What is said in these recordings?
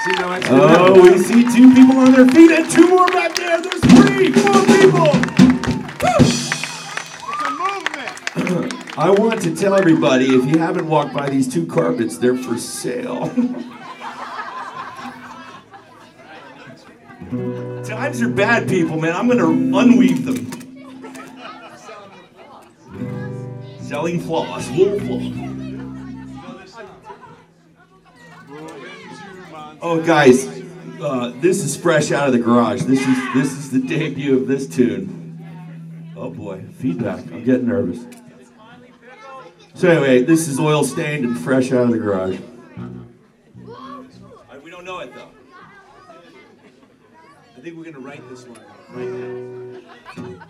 Oh, we see 2 people on their feet and 2 more back there. There's 3 more people. It's a movement. I want to tell everybody, if you haven't walked by these 2 carpets, they're for sale. Times are bad, people, man. I'm going to unweave them. Selling floss, wool floss. Oh, guys, this is fresh out of the garage. This is the debut of this tune. Oh boy, feedback. I'm getting nervous. So anyway, this is oil stained and fresh out of the garage. We don't know it though. I think we're gonna write this one right now.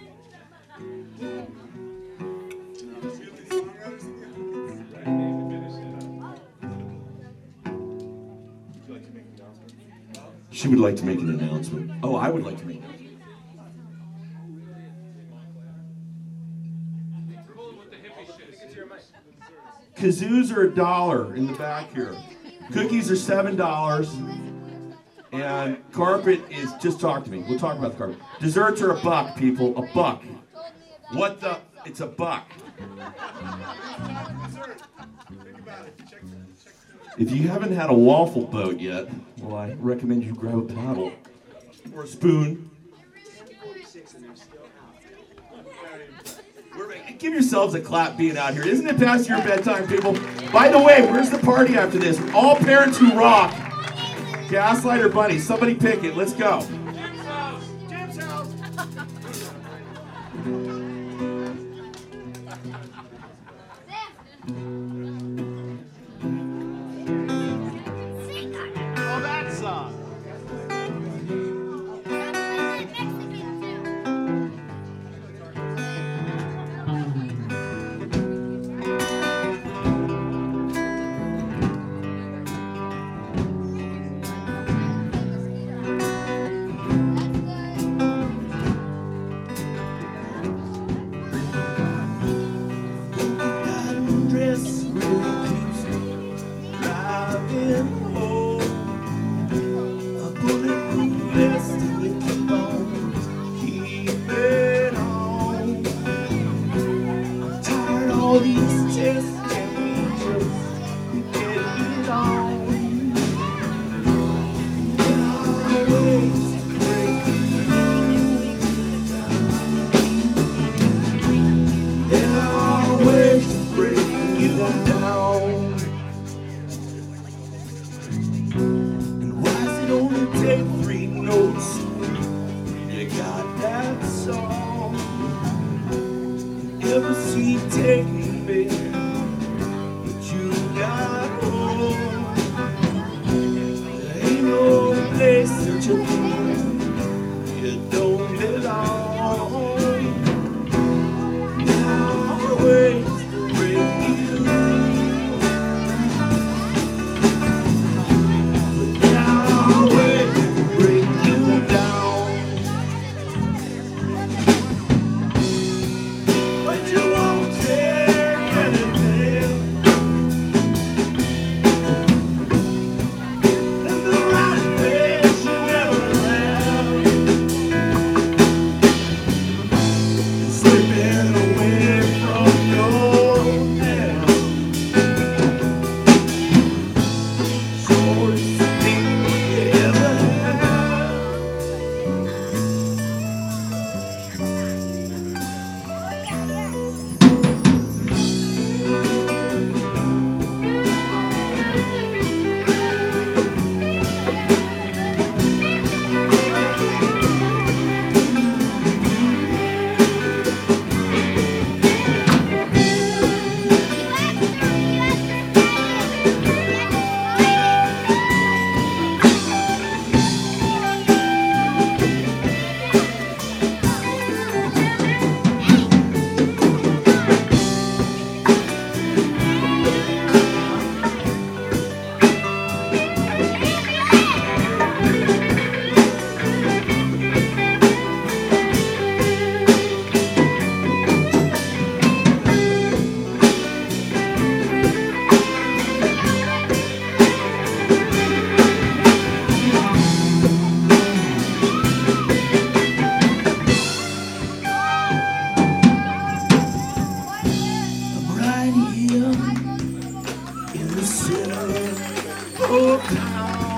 She would like to make an announcement. Oh, I would like to make an announcement. Kazoos are $1 in the back here. Cookies are $7. And carpet is, just talk to me. We'll talk about the carpet. Desserts are $1, people. $1. What the? It's $1. If you haven't had a waffle boat yet, well, I recommend you grab a paddle or a spoon. Give yourselves a clap being out here. Isn't it past your bedtime, people? By the way, where's the party after this? All Parents Who Rock. Gaslight or Bunny? Somebody pick it. Let's go. Jim's house. Jim's house. Oh, that song.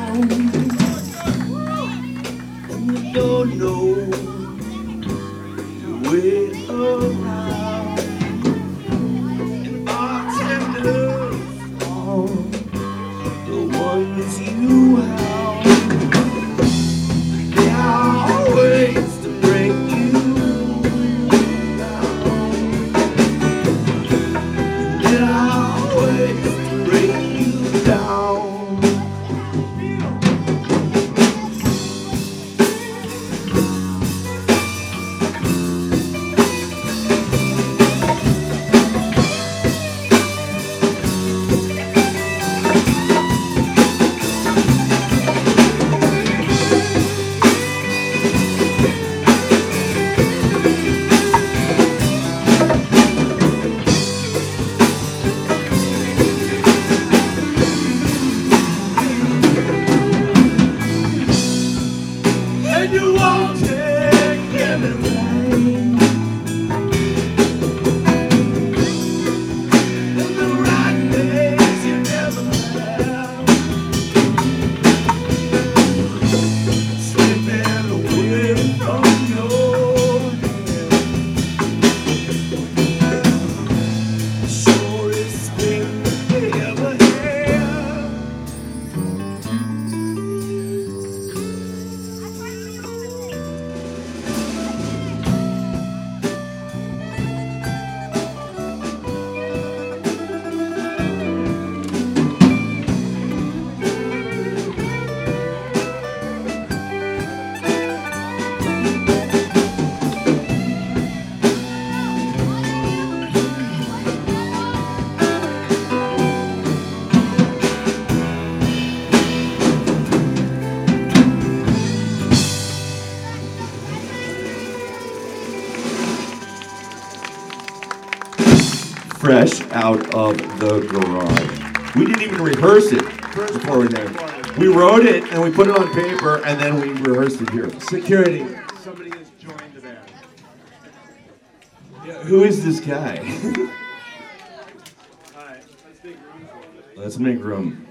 down, and you don't know your way around. And our tenders are the ones you have. They are always to break you down. They are always to break you down. And you won't take anything. And the right days you never have. Slipping away from your hand. Surest thing we ever had. Fresh out of the garage. We didn't even rehearse it before we did. We wrote it and we put it on paper and then we rehearsed it here. Security. Somebody has joined the band. Yeah, who is this guy? All right, let's make room for him. Let's make room.